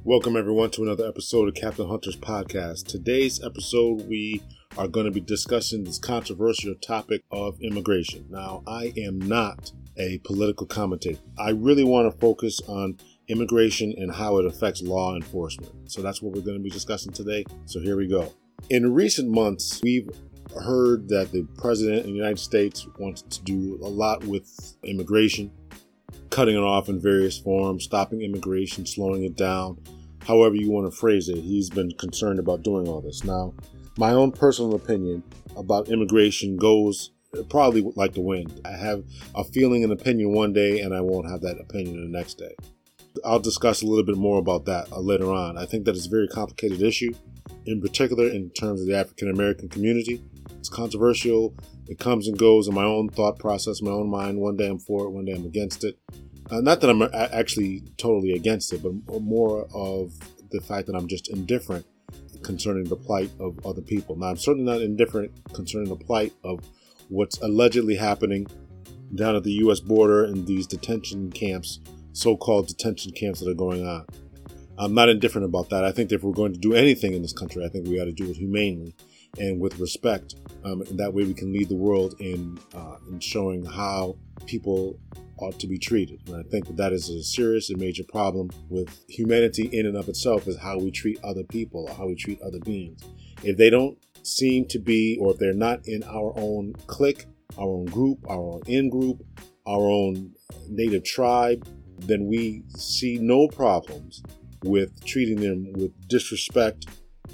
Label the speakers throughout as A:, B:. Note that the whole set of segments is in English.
A: Welcome everyone to another episode of Captain Hunter's podcast. Today's episode, we are going to be discussing this controversial topic of immigration. Now, I am not a political commentator. I really want to focus on immigration and how it affects law enforcement. So that's what we're going to be discussing today. So here we go. In recent months, we've heard that the president of the United States wants to do a lot with immigration, cutting it off in various forms, stopping immigration, slowing it down. However you want to phrase it, he's been concerned about doing all this. Now, my own personal opinion about immigration goes probably like the wind. I have a feeling and opinion one day, and I won't have that opinion the next day. I'll discuss a little bit more about that later on. I think that it's a very complicated issue, in particular in terms of the African American community. It's controversial. It comes and goes in my own thought process, my own mind. One day I'm for it, one day I'm against it. Not that I'm actually totally against it, but more of the fact that I'm just indifferent concerning the plight of other people. Now, I'm certainly not indifferent concerning the plight of what's allegedly happening down at the U.S. border in these detention camps, so-called detention camps that are going on. I'm not indifferent about that. I think that if we're going to do anything in this country, I think we ought to do it humanely and with respect. And that way we can lead the world in showing how people ought to be treated. And I think that is a serious and major problem with humanity in and of itself, is how we treat other people, or how we treat other beings. If they don't seem to be, or if they're not in our own clique, our own group, our own in-group, our own native tribe, then we see no problems with treating them with disrespect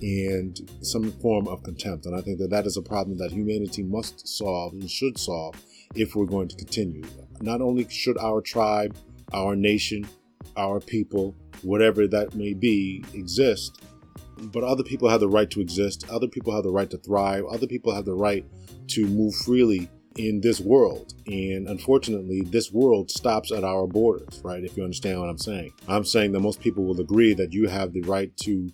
A: and some form of contempt. And I think that is a problem that humanity must solve and should solve if we're going to continue. Not only should our tribe, our nation, our people, whatever that may be, exist, but other people have the right to exist. Other people have the right to thrive. Other people have the right to move freely in this world. And unfortunately, this world stops at our borders, right? If you understand what I'm saying. I'm saying that most people will agree that you have the right to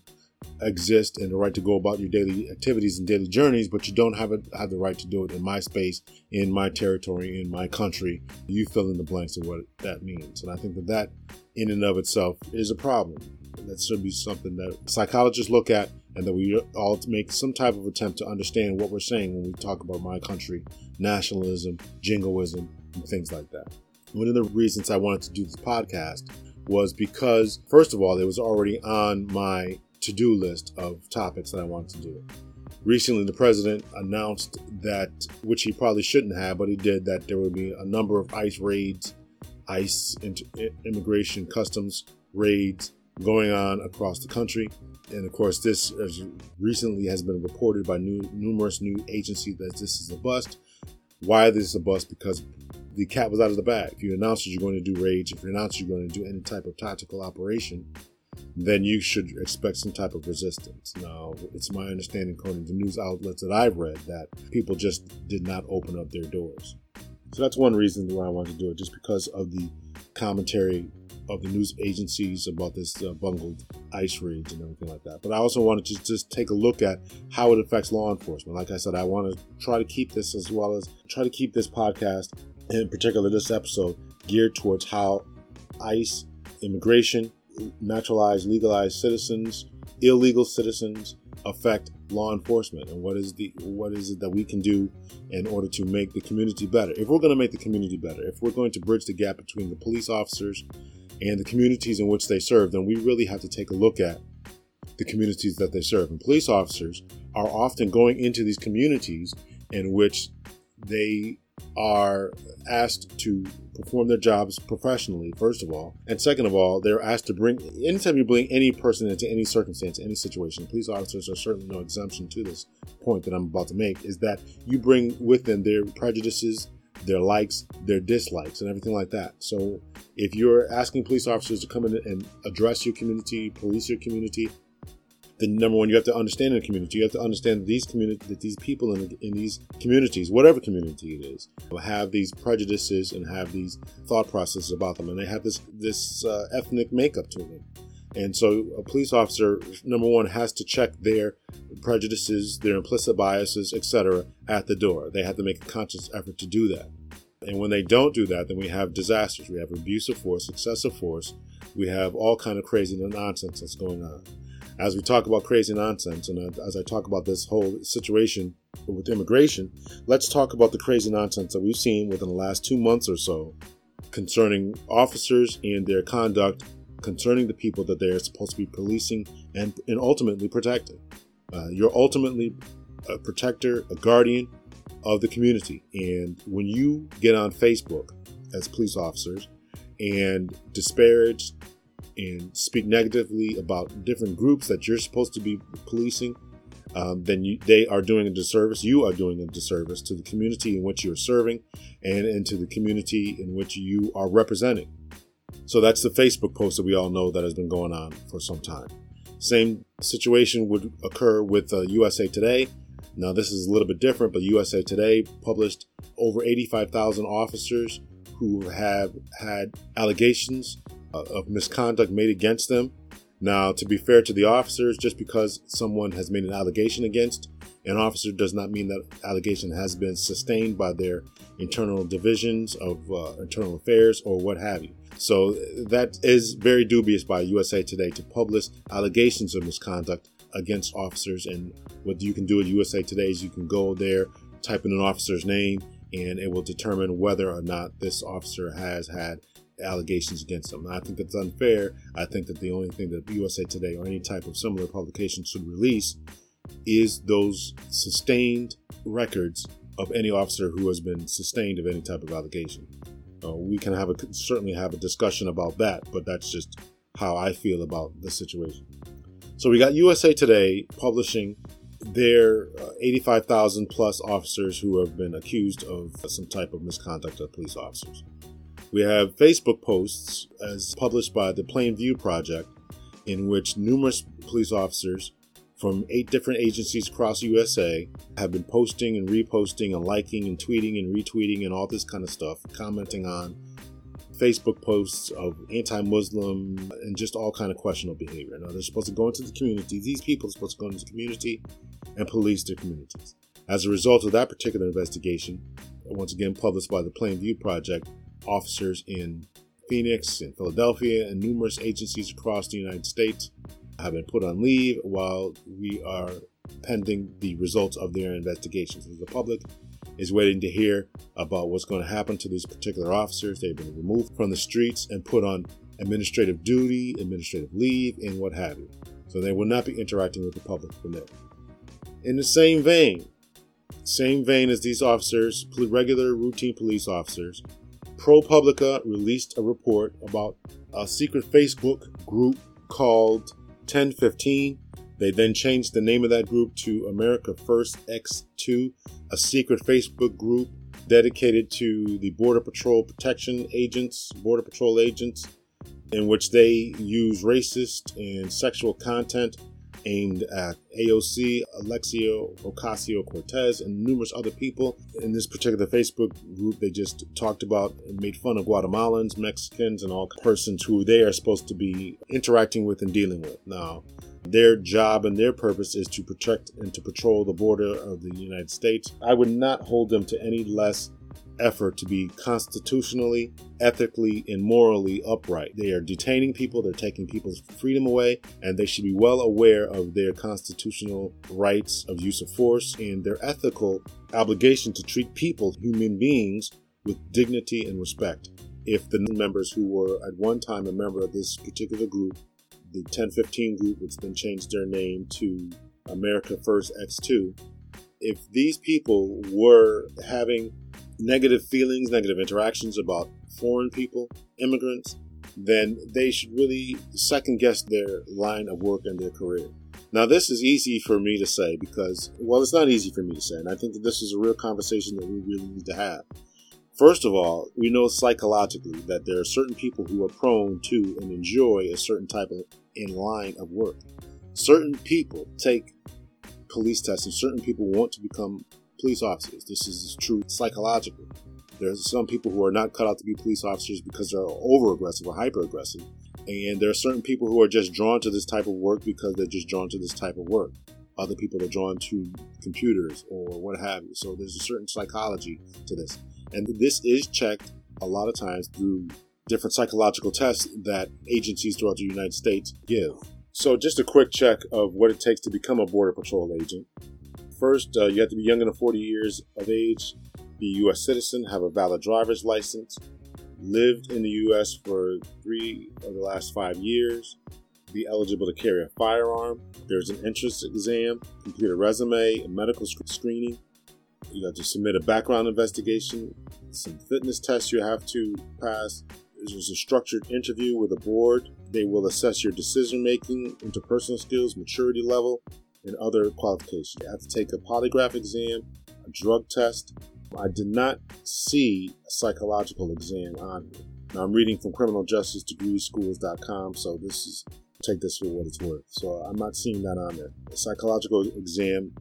A: exist and the right to go about your daily activities and daily journeys, but you don't have the right to do it in my space, in my territory, in my country. You fill in the blanks of what that means. And I think that in and of itself is a problem. That should be something that psychologists look at, and that we all make some type of attempt to understand what we're saying when we talk about my country, nationalism, jingoism, and things like that. One of the reasons I wanted to do this podcast was because, first of all, it was already on my to-do list of topics that I wanted to do. Recently, the president announced that, which he probably shouldn't have, but he did, that there would be a number of ICE raids, ICE immigration customs raids going on across the country. And of course, this recently has been reported by numerous new agencies that this is a bust. Why this is a bust? Because the cat was out of the bag. If you announce that you're going to do raids, if you announce you're going to do any type of tactical operation, then you should expect some type of resistance. Now, it's my understanding, according to news outlets that I've read, that people just did not open up their doors. So that's one reason why I wanted to do it, just because of the commentary of the news agencies about this bungled ICE raids and everything like that. But I also wanted to just take a look at how it affects law enforcement. Like I said, I want to try to keep this, as well as try to keep this podcast, in particular this episode, geared towards how ICE, immigration, naturalized, legalized citizens, illegal citizens affect law enforcement, and what is it that we can do in order to make the community better. If we're going to make the community better, if we're going to bridge the gap between the police officers and the communities in which they serve, then we really have to take a look at the communities that they serve. And police officers are often going into these communities in which they are asked to perform their jobs professionally, first of all. And second of all, they're asked to anytime you bring any person into any circumstance, any situation, police officers are certainly no exemption to this point that I'm about to make, is that you bring with them their prejudices, their likes, their dislikes, and everything like that. So if you're asking police officers to come in and address your community, police your community, then number one, you have to understand the community. You have to understand that these people in these communities, whatever community it is, have these prejudices and have these thought processes about them, and they have this ethnic makeup to them. And so a police officer, number one, has to check their prejudices, their implicit biases, etc. at the door. They have to make a conscious effort to do that. And when they don't do that, then we have disasters. We have abuse of force, excessive force, We have all kind of crazy nonsense that's going on. As we talk about crazy nonsense, and as I talk about this whole situation with immigration, let's talk about the crazy nonsense that we've seen within the last 2 months or so concerning officers and their conduct, concerning the people that they're supposed to be policing and ultimately protecting. You're ultimately a protector, a guardian of the community. And when you get on Facebook as police officers and disparage and speak negatively about different groups that you're supposed to be policing, then they are doing a disservice. You are doing a disservice to the community in which you're serving and to the community in which you are representing. So that's the Facebook post that we all know that has been going on for some time. Same situation would occur with USA Today. Now, this is a little bit different, but USA Today published over 85,000 officers who have had allegations of misconduct made against them. Now, to be fair to the officers, just because someone has made an allegation against an officer does not mean that allegation has been sustained by their internal divisions of internal affairs or what have you. So that is very dubious by USA Today to publish allegations of misconduct against officers. And what you can do at USA Today is you can go there, type in an officer's name, and it will determine whether or not this officer has had allegations against them. And I think that's unfair. I think that the only thing that USA Today or any type of similar publication should release is those sustained records of any officer who has been sustained of any type of allegation. We can certainly have a discussion about that, but that's just how I feel about the situation. So we got USA Today publishing their 85,000 plus officers who have been accused of some type of misconduct of police officers. We have Facebook posts as published by the Plainview Project, in which numerous police officers from 8 different agencies across USA have been posting and reposting and liking and tweeting and retweeting and all this kind of stuff, commenting on Facebook posts of anti-Muslim and just all kind of questionable behavior. Now, they're supposed to go into the community. These people are supposed to go into the community and police their communities. As a result of that particular investigation, once again published by the Plainview Project, officers in Phoenix and Philadelphia and numerous agencies across the United States have been put on leave while we are pending the results of their investigations. The public is waiting to hear about what's going to happen to these particular officers. They've been removed from the streets and put on administrative duty, administrative leave, and what have you. So they will not be interacting with the public from there. In the same vein as these officers, regular routine police officers, ProPublica released a report about a secret Facebook group called 1015. They then changed the name of that group to America First X2, a secret Facebook group dedicated to the Border Patrol Border Patrol agents, in which they use racist and sexual content aimed at AOC, Alexia Ocasio-Cortez, and numerous other people. In this particular Facebook group, they just talked about and made fun of Guatemalans, Mexicans, and all persons who they are supposed to be interacting with and dealing with. Now, their job and their purpose is to protect and to patrol the border of the United States. I would not hold them to any less effort to be constitutionally, ethically, and morally upright. They are detaining people, they're taking people's freedom away, and they should be well aware of their constitutional rights of use of force and their ethical obligation to treat people, human beings, with dignity and respect. If the members who were at one time a member of this particular group, the 1015 group, which then changed their name to America First X2, if these people were having negative feelings, negative interactions about foreign people, immigrants, then they should really second guess their line of work and their career. Now, this is easy for me to say because, well, it's not easy for me to say, and I think that this is a real conversation that we really need to have. First of all, we know psychologically that there are certain people who are prone to and enjoy a certain type of line of work. Certain people take police tests and certain people want to become police officers. This is true psychologically. There's some people who are not cut out to be police officers because they're over-aggressive or hyper-aggressive. And there are certain people who are just drawn to this type of work because they're just drawn to this type of work. Other people are drawn to computers or what have you. So there's a certain psychology to this. And this is checked a lot of times through different psychological tests that agencies throughout the United States give. So just a quick check of what it takes to become a Border Patrol agent. First, you have to be younger than 40 years of age, be a U.S. citizen, have a valid driver's license, lived in the U.S. for 3 of the last 5 years, be eligible to carry a firearm. There's an entrance exam, complete a resume, a medical screening. You have to submit a background investigation, some fitness tests you have to pass. There's a structured interview with a board. They will assess your decision-making, interpersonal skills, maturity level, and other qualifications. You have to take a polygraph exam, a drug test. I did not see a psychological exam on here. Now, I'm reading from criminaljustice-degree-schools.com, so take this for what it's worth. So I'm not seeing that on there. A psychological exam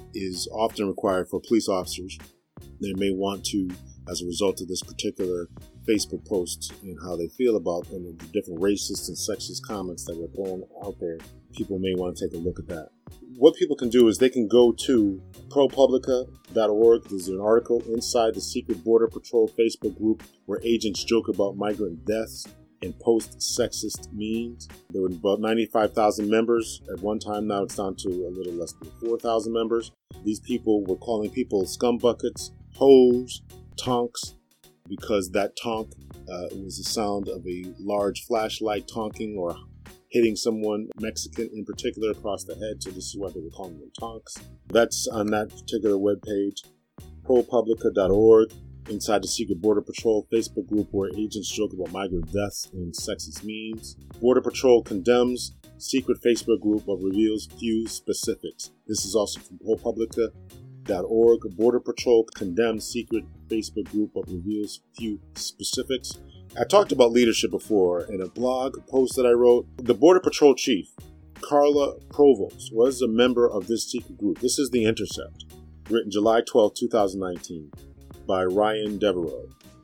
A: is often required for police officers. They may want to, as a result of this particular Facebook post and how they feel about and the different racist and sexist comments that were thrown out there, people may want to take a look at that. What people can do is they can go to ProPublica.org. There's an article inside the secret Border Patrol Facebook group where agents joke about migrant deaths and post sexist memes. There were about 95,000 members at one time. Now it's down to a little less than 4,000 members. These people were calling people scumbuckets, hoes, tonks, because that tonk was the sound of a large flashlight tonking or hitting someone, Mexican in particular, across the head. So this is why they were calling them tonks. That's on that particular webpage, ProPublica.org. Inside the secret Border Patrol Facebook group where agents joke about migrant deaths and sexist memes. Border Patrol condemns secret Facebook group but reveals few specifics. This is also from ProPublica.org. Border Patrol condemns secret Facebook group but reveals few specifics. I talked about leadership before in a blog post that I wrote. The Border Patrol chief, Carla Provost, was a member of this secret group. This is The Intercept, written July 12, 2019. By Ryan Devereaux.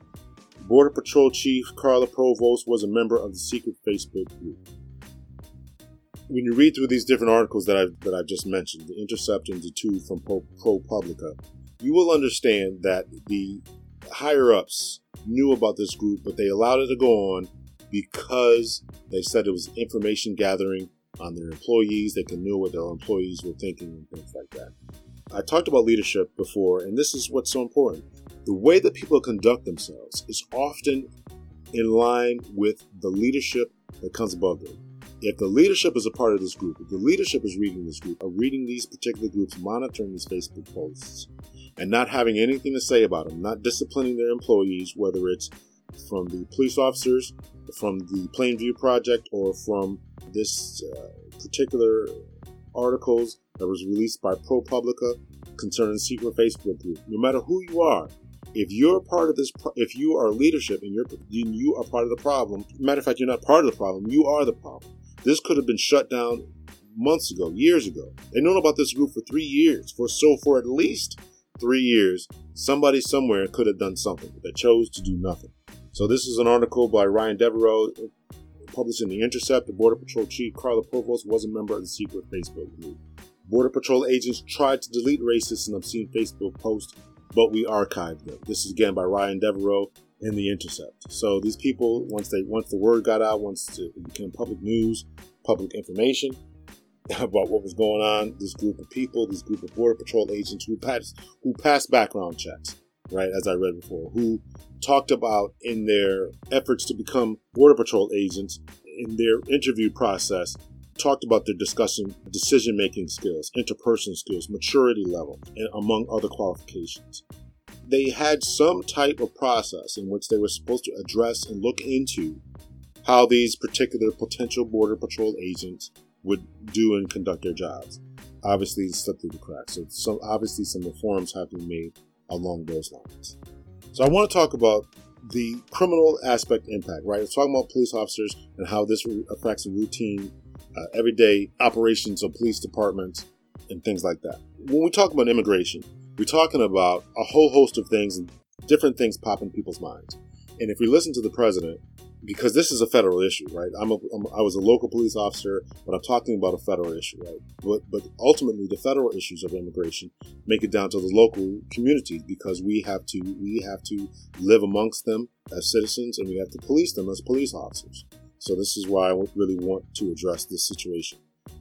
A: Border Patrol Chief Carla Provost was a member of the secret Facebook group. When you read through these different articles that I've just mentioned, The Intercept and the two from ProPublica, you will understand that the higher-ups knew about this group, but they allowed it to go on because they said it was information gathering on their employees. They could know what their employees were thinking and things like that. I talked about leadership before, and this is what's so important. The way that people conduct themselves is often in line with the leadership that comes above them. If the leadership is a part of this group, if the leadership is reading this group, or reading these particular groups, monitoring these Facebook posts, and not having anything to say about them, not disciplining their employees, whether it's from the police officers, from the Plainview Project, or from this particular articles that was released by ProPublica concerning the secret Facebook group. No matter who you are, if you're part of this, if you are leadership and you are part of the problem, matter of fact, you're not part of the problem, you are the problem. This could have been shut down months ago, years ago. They've known about this group for 3 years. For at least 3 years, somebody somewhere could have done something, but they chose to do nothing. So this is an article by Ryan Devereaux, published in The Intercept. The Border Patrol Chief Carla Provost was a member of the secret Facebook group. Border Patrol agents tried to delete racist and obscene Facebook posts, but we archived them. This is again by Ryan Devereaux in The Intercept. So these people, once the word got out, once it became public news, public information about what was going on, this group of people, this group of Border Patrol agents who passed background checks, right, as I read before, who talked about in their efforts to become Border Patrol agents, in their interview process, talked about their decision-making skills, interpersonal skills, maturity level, and among other qualifications. They had some type of process in which they were supposed to address and look into how these particular potential Border Patrol agents would do and conduct their jobs. Obviously, it slipped through the cracks. So obviously some reforms have been made along those lines. So I want to talk about the criminal aspect impact, right? We're talking about police officers and how this affects routine, everyday operations of police departments and things like that. When we talk about immigration, we're talking about a whole host of things and different things pop in people's minds. And if we listen to the president, because this is a federal issue, right? I was a local police officer, but I'm talking about a federal issue, right? But ultimately, the federal issues of immigration make it down to the local communities, because we have to live amongst them as citizens, and we have to police them as police officers. So this is why I really want to address this situation.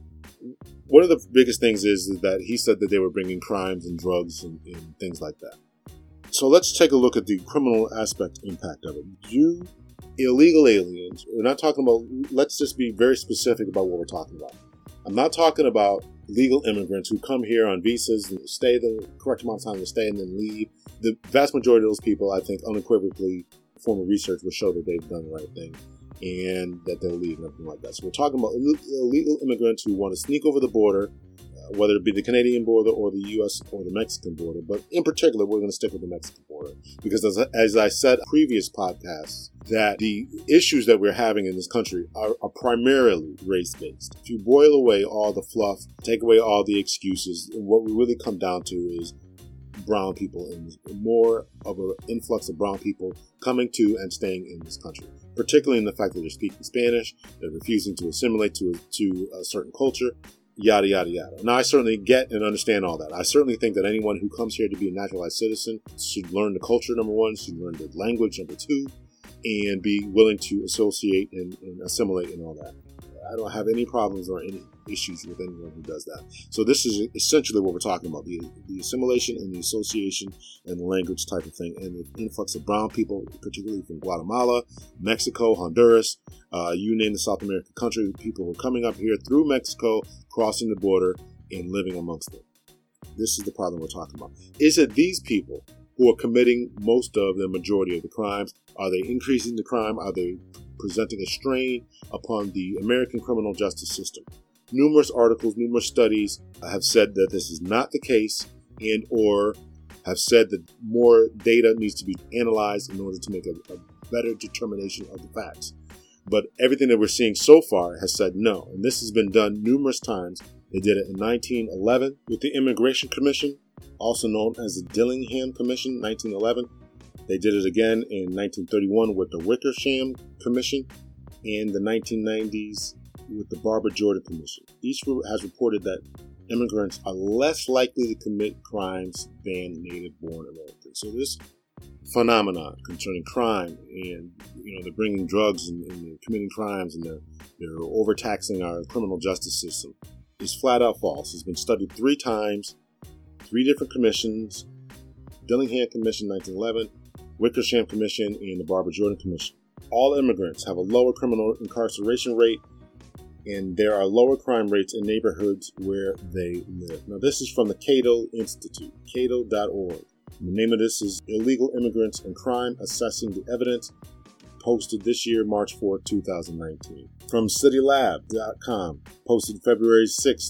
A: One of the biggest things is that he said that they were bringing crimes and drugs and things like that. So let's take a look at the criminal aspect impact of it. You illegal aliens, we're not talking about, let's just be very specific about what we're talking about. I'm not talking about legal immigrants who come here on visas and stay the correct amount of time to stay and then leave. The vast majority of those people, I think, unequivocally, former research will show that they've done the right thing and that they'll leave and everything like that. So we're talking about illegal immigrants who want to sneak over the border, whether it be the Canadian border or the U.S. or the Mexican border. But in particular, we're going to stick with the Mexican border because, as I said in previous podcasts, that the issues that we're having in this country are primarily race-based. If you boil away all the fluff, take away all the excuses, what we really come down to is brown people and more of an influx of brown people coming to and staying in this country, particularly in the fact that they're speaking Spanish, they're refusing to assimilate to a certain culture, yada, yada, yada. Now, I certainly get and understand all that. I certainly think that anyone who comes here to be a naturalized citizen should learn the culture, number one, should learn the language, number two, and be willing to associate and assimilate and all that. I don't have any problems or any issues with anyone who does that. So this is essentially what we're talking about, the assimilation and the association and the language type of thing, and the influx of brown people, particularly from Guatemala, Mexico, Honduras, you name the South American country, people who are coming up here through Mexico, crossing the border, and living amongst them. This is the problem we're talking about. Is it these people who are committing most of the majority of the crimes? Are they increasing the crime? Are they presenting a strain upon the American criminal justice system? Numerous articles, numerous studies have said that this is not the case, and or have said that more data needs to be analyzed in order to make a better determination of the facts. But everything that we're seeing so far has said no, and this has been done numerous times. They did it in 1911 with the Immigration Commission, also known as the Dillingham Commission, 1911. They did it again in 1931 with the Wickersham Commission, and the 1990s with the Barbara Jordan Commission. Each group has reported that immigrants are less likely to commit crimes than native-born Americans. So this phenomenon concerning crime, and they're bringing drugs and they're committing crimes, and they're overtaxing our criminal justice system, is flat out false. It's been studied 3 times, 3 different commissions: Dillingham Commission 1911, Wickersham Commission, and the Barbara Jordan Commission. All immigrants have a lower criminal incarceration rate, and there are lower crime rates in neighborhoods where they live. Now, this is from the Cato Institute, cato.org. The name of this is Illegal Immigrants and Crime: Assessing the Evidence, posted this year, March 4, 2019. From citylab.com, posted February 6,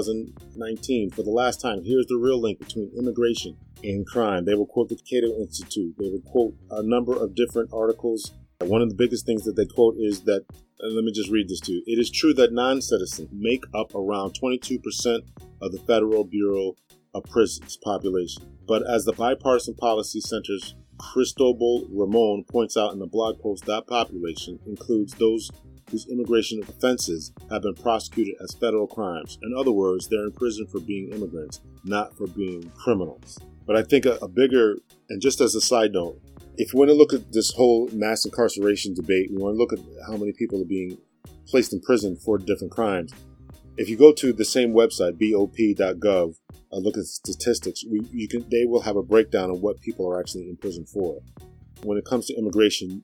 A: 2019. For the last time, here's the real link between immigration and crime. They will quote the Cato Institute. They will quote a number of different articles. One of the biggest things that they quote is that, let me just read this to you. It is true that non-citizens make up around 22% of the Federal Bureau of Prisons population. But as the Bipartisan Policy Center's Cristobal Ramon points out in the blog post, that population includes those whose immigration offenses have been prosecuted as federal crimes. In other words, they're in prison for being immigrants, not for being criminals. But I think a bigger, and just as a side note, if we want to look at this whole mass incarceration debate, we want to look at how many people are being placed in prison for different crimes. If you go to the same website, bop.gov, look at statistics, they will have a breakdown of what people are actually in prison for. When it comes to immigration,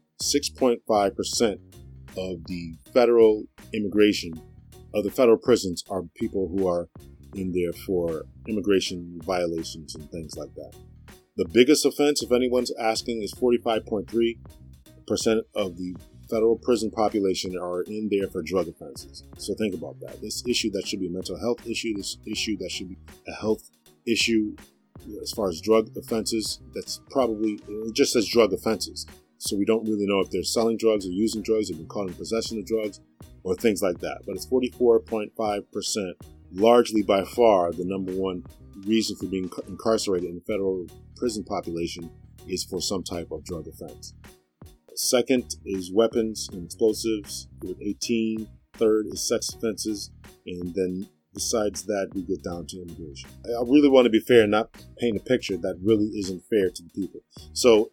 A: 6.5% of the federal immigration, of the federal prisons, are people who are in there for immigration violations and things like that. The biggest offense, if anyone's asking, is 45.3% of the federal prison population are in there for drug offenses. So think about that. This issue that should be a mental health issue, this issue that should be a health issue, as far as drug offenses, that's probably, it just says drug offenses. So we don't really know if they're selling drugs or using drugs, or been caught in possession of drugs, or things like that. But it's 44.5%, largely by far the number one reason for being incarcerated in the federal prison population is for some type of drug offense. Second is weapons and explosives with 18. Third is sex offenses. And then besides that, we get down to immigration. I really want to be fair and not paint a picture that really isn't fair to the people. So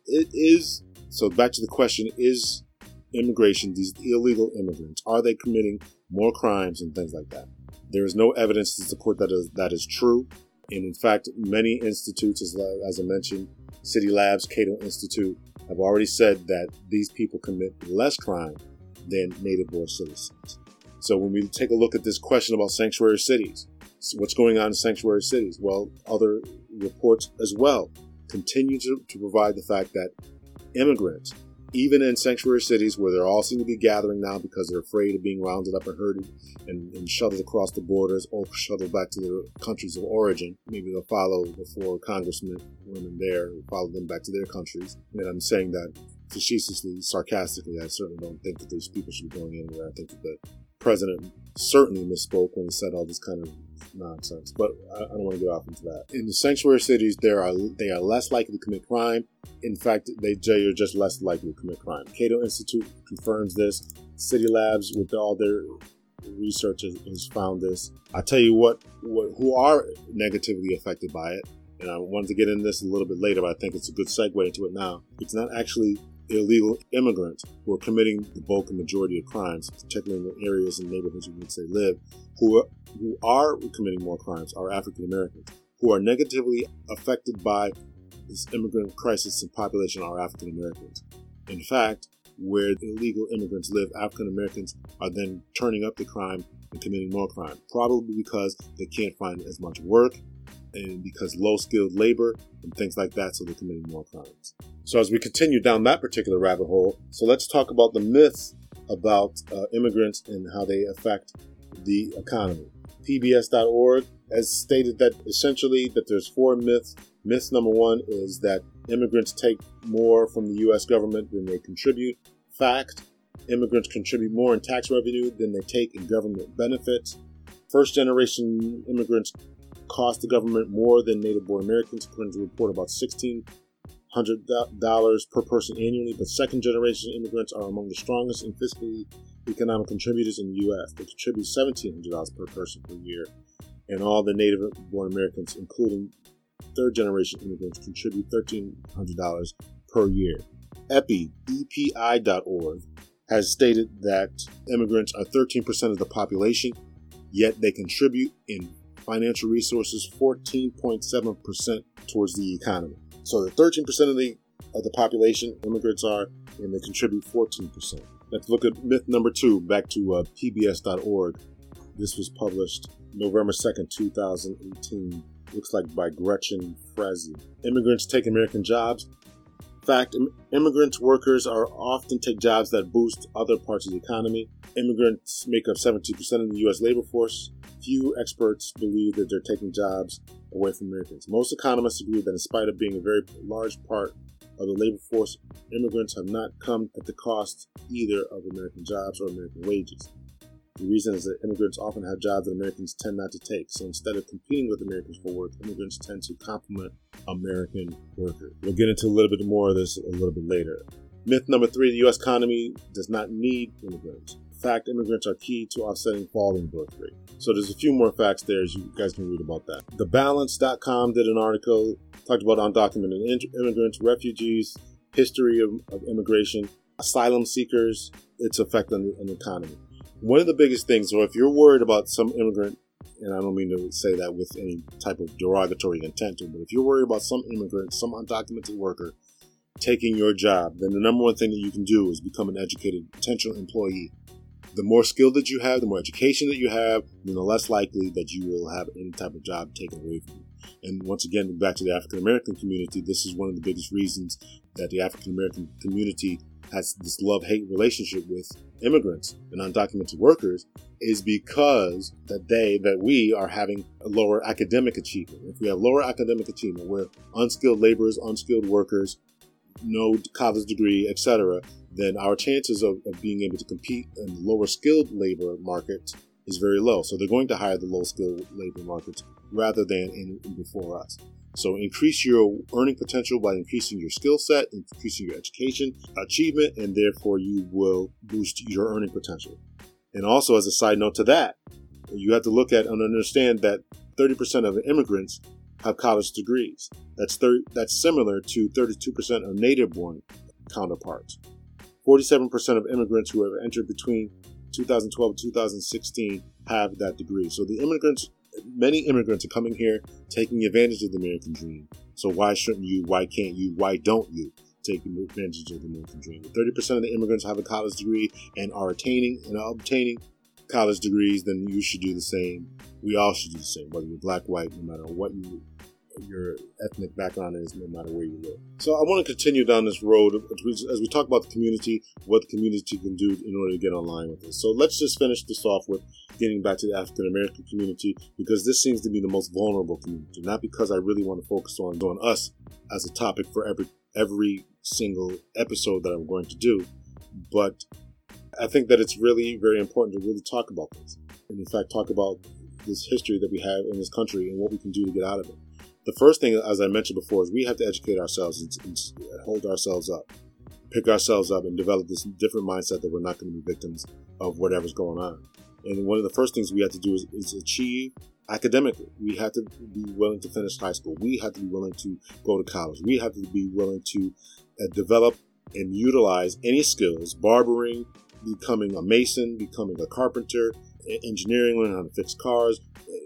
A: back to the question, is immigration, these illegal immigrants, are they committing more crimes and things like that? There is no evidence to support that is true. And in fact, many institutes, as I mentioned, City Labs, Cato Institute, have already said that these people commit less crime than native-born citizens. So when we take a look at this question about sanctuary cities, what's going on in sanctuary cities? Well, other reports as well continue to provide the fact that immigrants, even in sanctuary cities where they're all seem to be gathering now because they're afraid of being rounded up and herded and shuttled across the borders or shuttled back to their countries of origin. Maybe they'll follow the 4 congressmen, women there, follow them back to their countries. And I'm saying that facetiously, sarcastically. I certainly don't think that these people should be going anywhere. I think that the president certainly misspoke when he said all this kind of nonsense, but I don't want to get off into that. In the sanctuary cities, they are less likely to commit crime. In fact, they are just less likely to commit crime. Cato Institute confirms this. City Labs, with all their research, has found this. I tell you who are negatively affected by it, and I wanted to get into this a little bit later, but I think it's a good segue into it now. It's not actually illegal immigrants who are committing the bulk and majority of crimes, particularly in the areas and neighborhoods in which they live. Who are committing more crimes are African Americans. Who are negatively affected by this immigrant crisis and population are African Americans. In fact, where illegal immigrants live, African Americans are then turning up the crime and committing more crime, probably because they can't find as much work and because low-skilled labor and things like that, so they're committing more crimes. So as we continue down that particular rabbit hole, so let's talk about the myths about immigrants and how they affect the economy. PBS.org has stated that essentially that there's 4 myths. Myth number 1 is that immigrants take more from the U.S. government than they contribute. Fact, immigrants contribute more in tax revenue than they take in government benefits. First-generation immigrants cost the government more than native-born Americans, according to a report about $1,600 per person annually. But second-generation immigrants are among the strongest and fiscally economic contributors in the U.S. They contribute $1,700 per person per year. And all the native-born Americans, including third-generation immigrants, contribute $1,300 per year. EPI.org has stated that immigrants are 13% of the population, yet they contribute in financial resources 14.7% towards the economy. So the 13% of the population immigrants are, and they contribute 14%. Let's look at myth number 2, back to PBS.org. This was published November 2nd, 2018. Looks like by Gretchen Frazee. Immigrants take American jobs. In fact, immigrant workers often take jobs that boost other parts of the economy. Immigrants make up 72% of the U.S. labor force. Few experts believe that they're taking jobs away from Americans. Most economists agree that in spite of being a very large part of the labor force, immigrants have not come at the cost either of American jobs or American wages. The reason is that immigrants often have jobs that Americans tend not to take. So instead of competing with Americans for work, immigrants tend to complement American workers. We'll get into a little bit more of this a little bit later. Myth number 3, the U.S. economy does not need immigrants. In fact, immigrants are key to offsetting falling birth rate. So there's a few more facts there, as you guys can read about that. TheBalance.com did an article, talked about undocumented immigrants, refugees, history of immigration, asylum seekers, its effect on the economy. One of the biggest things, or if you're worried about some immigrant, and I don't mean to say that with any type of derogatory intent, but if you're worried about some immigrant, some undocumented worker taking your job, then the number one thing that you can do is become an educated potential employee. The more skill that you have, the more education that you have, then the less likely that you will have any type of job taken away from you. And once again, back to the African American community, this is one of the biggest reasons that the African American community has this love-hate relationship with immigrants and undocumented workers, is because that we are having a lower academic achievement. If we have lower academic achievement, where unskilled laborers, unskilled workers, no college degree, etc., then our chances of being able to compete in the lower skilled labor market is very low. So they're going to hire the low skilled labor markets rather than in before us. So increase your earning potential by increasing your skill set, increasing your education achievement, and therefore you will boost your earning potential. And also, as a side note to that, you have to look at and understand that 30% of immigrants have college degrees. That's similar to 32% of native-born counterparts. 47% of immigrants who have entered between 2012 and 2016 have that degree. So many immigrants are coming here taking advantage of the American dream. So why shouldn't you? Why can't you? Why don't you take advantage of the American dream? 30% of the immigrants have a college degree and are obtaining college degrees, then you should do the same. We all should do the same, whether you're black, white, no matter what your ethnic background is, no matter where you live. So I want to continue down this road as we talk about the community, what the community can do in order to get online with this. So let's just finish this off with getting back to the African American community, because this seems to be the most vulnerable community. Not because I really want to focus on us as a topic for every single episode that I'm going to do, but I think that it's really very important to really talk about this. And in fact, talk about this history that we have in this country and what we can do to get out of it. The first thing, as I mentioned before, is we have to educate ourselves and hold ourselves up, pick ourselves up, and develop this different mindset that we're not going to be victims of whatever's going on. And one of the first things we have to do is achieve academically. We have to be willing to finish high school. We have to be willing to go to college. We have to be willing to develop and utilize any skills, barbering, becoming a mason, becoming a carpenter, engineering, learning how to fix cars,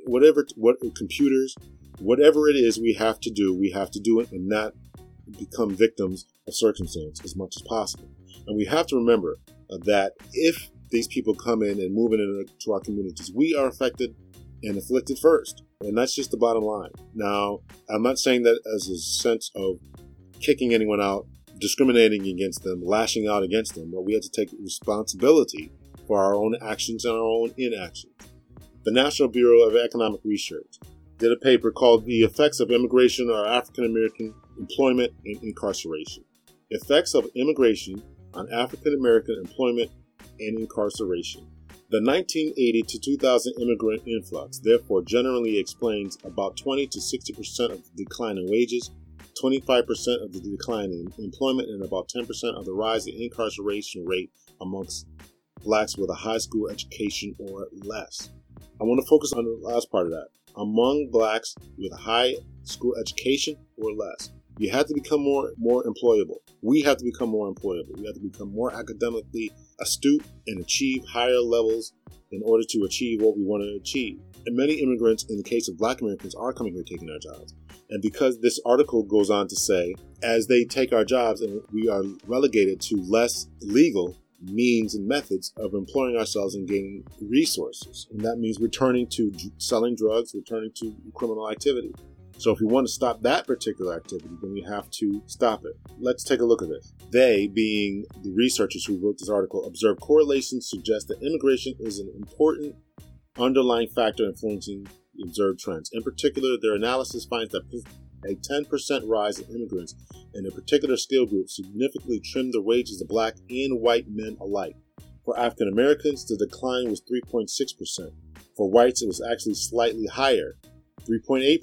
A: computers, whatever it is we have to do it and not become victims of circumstance as much as possible. And we have to remember that if these people come in and move into our communities, we are affected and afflicted first. And that's just the bottom line. Now, I'm not saying that as a sense of kicking anyone out, discriminating against them, lashing out against them, but we have to take responsibility for our own actions and our own inaction. The National Bureau of Economic Research did a paper called The Effects of Immigration on African American Employment and Incarceration. Effects of Immigration on African American Employment and Incarceration. The 1980 to 2000 immigrant influx, therefore, generally explains about 20 to 60% of the decline in wages, 25% of the decline in employment, and about 10% of the rise in incarceration rate amongst blacks with a high school education or less. I want to focus on the last part of that. Among blacks with a high school education or less. You have to become more employable. We have to become more employable. We have to become more academically astute and achieve higher levels in order to achieve what we want to achieve. And many immigrants, in the case of black Americans, are coming here taking our jobs. And because this article goes on to say, as they take our jobs and we are relegated to less legal means and methods of employing ourselves and gaining resources. And that means returning to selling drugs, returning to criminal activity. So if we want to stop that particular activity, then we have to stop it. Let's take a look at this. They, being the researchers who wrote this article, observed correlations suggest that immigration is an important underlying factor influencing the observed trends. In particular, their analysis finds that a 10% rise in immigrants in a particular skill group significantly trimmed the wages of black and white men alike. For African Americans, the decline was 3.6%. For whites, it was actually slightly higher, 3.8%.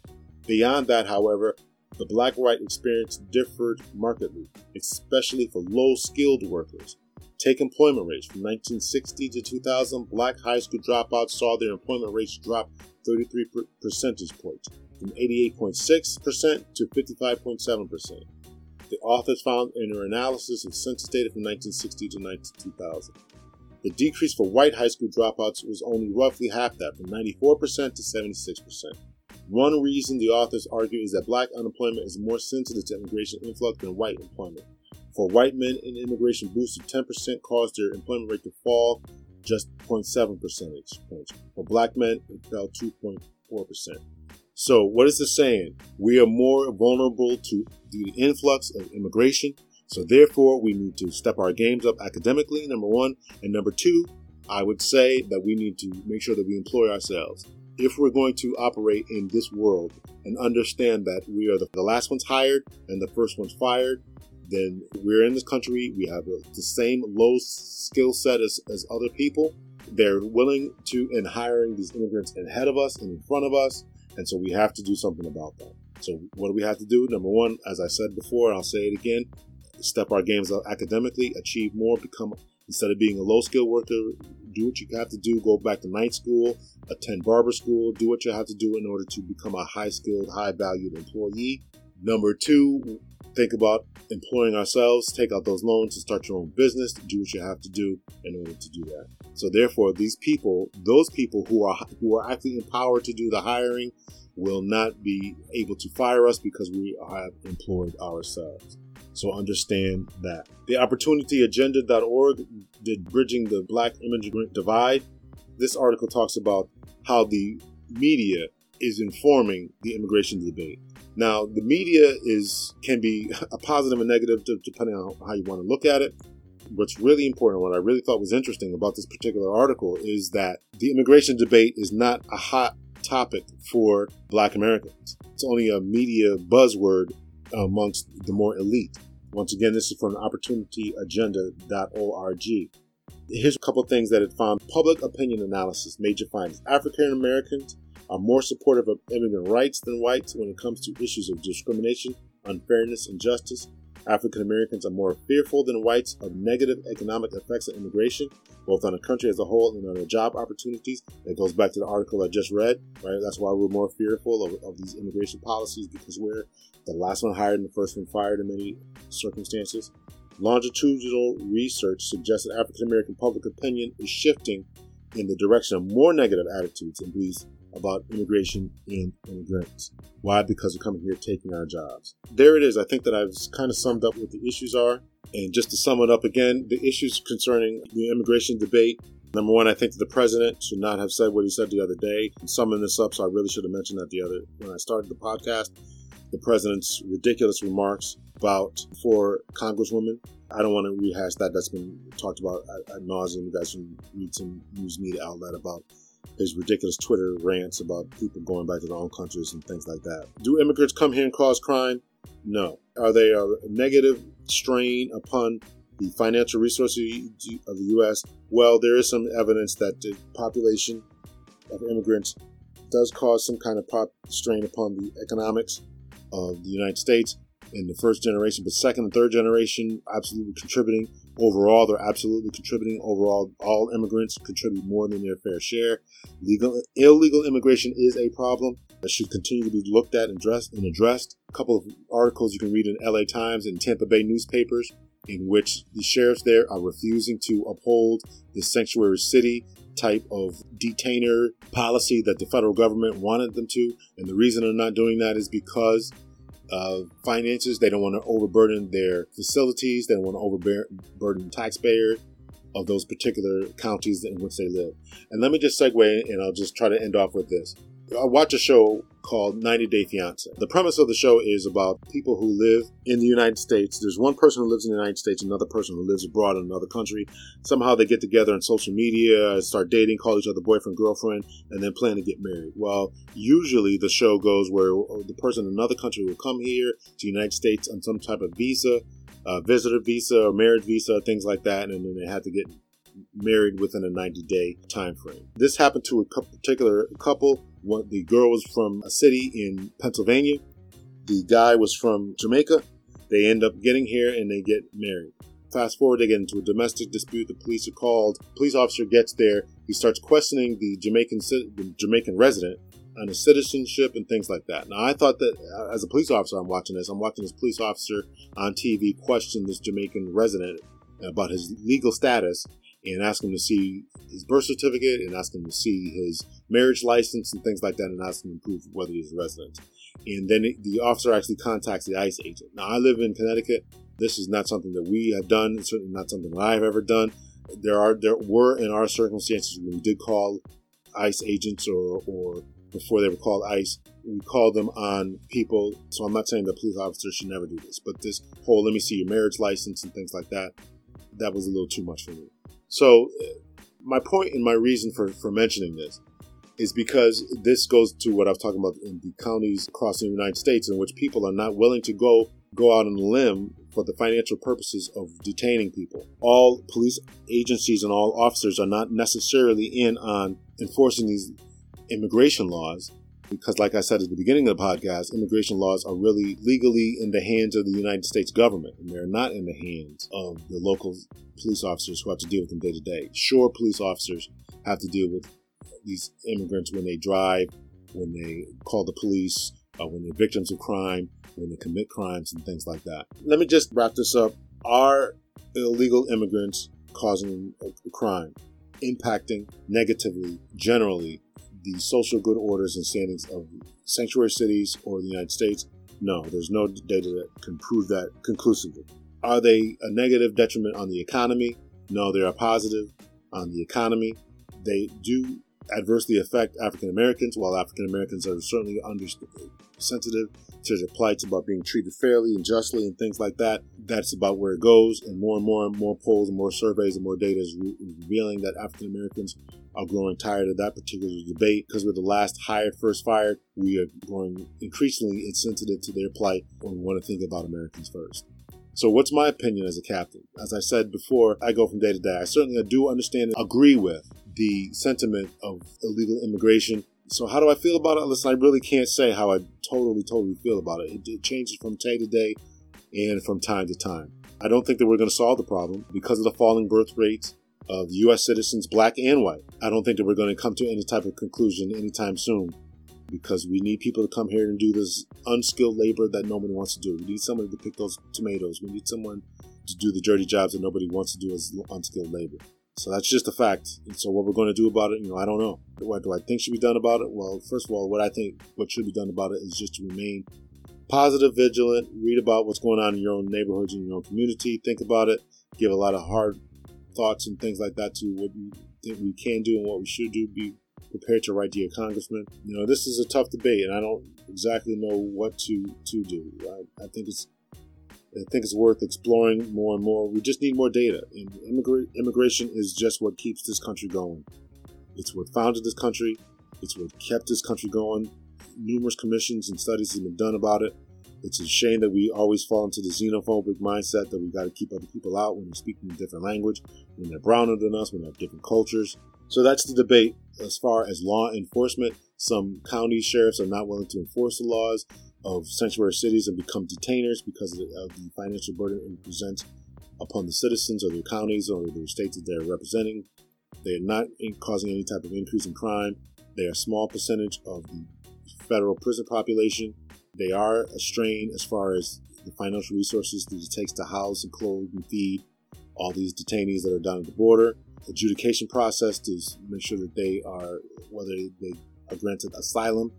A: Beyond that, however, the black-white experience differed markedly, especially for low-skilled workers. Take employment rates. From 1960 to 2000, black high school dropouts saw their employment rates drop 33 percentage points, from 88.6% to 55.7%. The authors found in their analysis of census data from 1960 to 2000. The decrease for white high school dropouts was only roughly half that, from 94% to 76%. One reason the authors argue is that black unemployment is more sensitive to immigration influx than white employment. For white men, an immigration boost of 10% caused their employment rate to fall just 0.7 percentage points. For black men, it fell 2.4%. So what is this saying? We are more vulnerable to the influx of immigration. So therefore, we need to step our games up academically, number one. And number two, I would say that we need to make sure that we employ ourselves. If we're going to operate in this world and understand that we are the last ones hired and the first ones fired, then we're in this country. We have the same low skill set as other people. They're willing to and hiring these immigrants ahead of us and in front of us. And so we have to do something about that. So what do we have to do? Number one, as I said before, and I'll say it again, step our games up academically, achieve more, instead of being a low-skilled worker, do what you have to do, go back to night school, attend barber school, do what you have to do in order to become a high-skilled, high-valued employee. Number two, think about employing ourselves, take out those loans and start your own business, do what you have to do in order to do that. So therefore, those people who are actually empowered to do the hiring will not be able to fire us because we have employed ourselves. So understand that. The OpportunityAgenda.org did Bridging the Black Immigrant Divide. This article talks about how the media is informing the immigration debate. Now, the media can be a positive and negative depending on how you want to look at it. What's really important, what I really thought was interesting about this particular article is that the immigration debate is not a hot topic for Black Americans. It's only a media buzzword amongst the more elite. Once again, this is from OpportunityAgenda.org. Here's a couple things that it found. Public opinion analysis, major findings. African Americans are more supportive of immigrant rights than whites when it comes to issues of discrimination, unfairness, and justice. African Americans are more fearful than whites of negative economic effects of immigration, both on the country as a whole and on their job opportunities. It goes back to the article I just read, right? That's why we're more fearful of these immigration policies, because we're the last one hired and the first one fired in many circumstances. Longitudinal research suggests that African American public opinion is shifting in the direction of more negative attitudes and beliefs about immigration and immigrants. Why? Because they're coming here taking our jobs. There it is. I think that I've kind of summed up what the issues are. And just to sum it up again, the issues concerning the immigration debate. Number one, I think that the president should not have said what he said the other day. I'm summing this up, so I really should have mentioned that when I started the podcast. The president's ridiculous remarks about four congresswomen. I don't want to rehash that. That's been talked about ad nauseum. You guys can read some news media outlet about his ridiculous Twitter rants about people going back to their own countries and things like that. Do immigrants come here and cause crime? No. Are they a negative strain upon the financial resources of the U.S.? Well, there is some evidence that the population of immigrants does cause some kind of strain upon the economics of the United States in the first generation, but second and third generation, absolutely contributing. Overall, they're absolutely contributing. Overall, all immigrants contribute more than their fair share. Illegal immigration is a problem that should continue to be looked at and addressed. A couple of articles you can read in LA Times and Tampa Bay newspapers in which the sheriffs there are refusing to uphold the sanctuary city type of detainer policy that the federal government wanted them to. And the reason they're not doing that is because of finances. They don't want to overburden their facilities. They don't want to overburden taxpayers of those particular counties in which they live. And let me just segue, and I'll just try to end off with this. I watch a show called 90 Day Fiance. The premise of the show is about people who live in the United States. There's one person who lives in the United States, another person who lives abroad in another country. Somehow they get together on social media, start dating, call each other boyfriend, girlfriend, and then plan to get married. Well, usually the show goes where the person in another country will come here to the United States on some type of visa, visitor visa or marriage visa, things like that, and then they have to get married within a 90-day time frame. This happened to a particular couple. The girl was from a city in Pennsylvania. The guy was from Jamaica. They end up getting here and they get married. Fast forward, they get into a domestic dispute. The police are called. Police officer gets there. He starts questioning the Jamaican resident on his citizenship and things like that. Now, I thought that as a police officer, I'm watching this police officer on TV question this Jamaican resident about his legal status and ask him to see his birth certificate and ask him to see his marriage license and things like that and ask him to prove whether he's a resident. And then the officer actually contacts the ICE agent. Now, I live in Connecticut. This is not something that we have done. It's certainly not something that I've ever done. There were in our circumstances when we did call ICE agents or before they were called ICE, we called them on people. So I'm not saying that police officers should never do this, but this whole let me see your marriage license and things like that, that was a little too much for me. So my point and my reason for mentioning this is because this goes to what I was talking about in the counties across the United States in which people are not willing to go out on a limb for the financial purposes of detaining people. All police agencies and all officers are not necessarily in on enforcing these immigration laws. Because like I said at the beginning of the podcast, immigration laws are really legally in the hands of the United States government, and they're not in the hands of the local police officers who have to deal with them day to day. Sure, police officers have to deal with these immigrants when they drive, when they call the police, when they're victims of crime, when they commit crimes and things like that. Let me just wrap this up. Are illegal immigrants causing a crime, impacting negatively, generally, the social good orders and standings of sanctuary cities or the United States? No, there's no data that can prove that conclusively. Are they a negative detriment on the economy? No, they are positive on the economy. They do adversely affect African Americans, while African Americans are certainly sensitive to their plights about being treated fairly and justly and things like that. That's about where it goes, and more polls and more surveys and more data is revealing that African Americans are growing tired of that particular debate. Because we're the last hired, first fired, we are growing increasingly insensitive to their plight when we want to think about Americans first. So what's my opinion as a captain? As I said before, I go from day to day. I certainly do understand and agree with the sentiment of illegal immigration. So how do I feel about it? Listen, I really can't say how I totally feel about it. It changes from day to day and from time to time. I don't think that we're going to solve the problem because of the falling birth rates of U.S. citizens, black and white. I don't think that we're going to come to any type of conclusion anytime soon, because we need people to come here and do this unskilled labor that nobody wants to do. We need somebody to pick those tomatoes. We need someone to do the dirty jobs that nobody wants to do as unskilled labor. So that's just a fact. And so what we're going to do about it, I don't know. What do I think should be done about it? Well, first of all, what should be done about it is just to remain positive, vigilant, read about what's going on in your own neighborhoods, in your own community, think about it, give a lot of hard thoughts and things like that to what we think we can do and what we should do, be prepared to write to your congressman. This is a tough debate, and I don't exactly know what to do. I think it's worth exploring more and more. We just need more data. And immigration is just what keeps this country going. It's what founded this country. It's what kept this country going. Numerous commissions and studies have been done about it. It's a shame that we always fall into the xenophobic mindset that we got to keep other people out when they're speaking a different language, when they're browner than us, when they have different cultures. So that's the debate. As far as law enforcement, some county sheriffs are not willing to enforce the laws of sanctuary cities and become detainers because of the financial burden it presents upon the citizens of their counties or their states that they're representing. They are not causing any type of increase in crime. They are a small percentage of the federal prison population. They are a strain as far as the financial resources that it takes to house and clothe and feed all these detainees that are down at the border. Adjudication process to make sure that they are, whether they are granted asylum,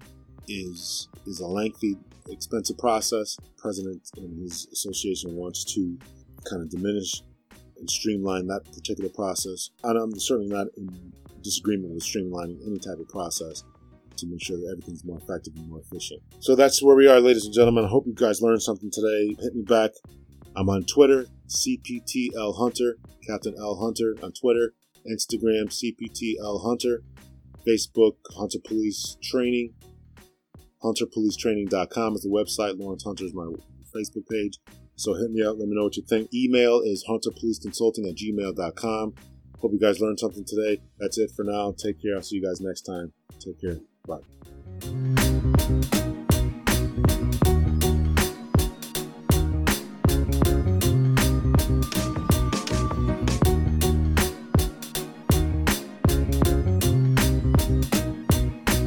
A: is a lengthy, expensive process. The president and his association wants to kind of diminish and streamline that particular process. And I'm certainly not in disagreement with streamlining any type of process to make sure that everything's more effective and more efficient. So that's where we are, ladies and gentlemen. I hope you guys learned something today. Hit me back. I'm on Twitter, CPTL Hunter, Captain L Hunter on Twitter, Instagram, CPTL Hunter, Facebook, Hunter Police Training, HunterPoliceTraining.com is the website. Lawrence Hunter is my Facebook page. So hit me up. Let me know what you think. Email is hunterpoliceconsulting@gmail.com. Hope you guys learned something today. That's it for now. Take care. I'll see you guys next time. Take care. Bye.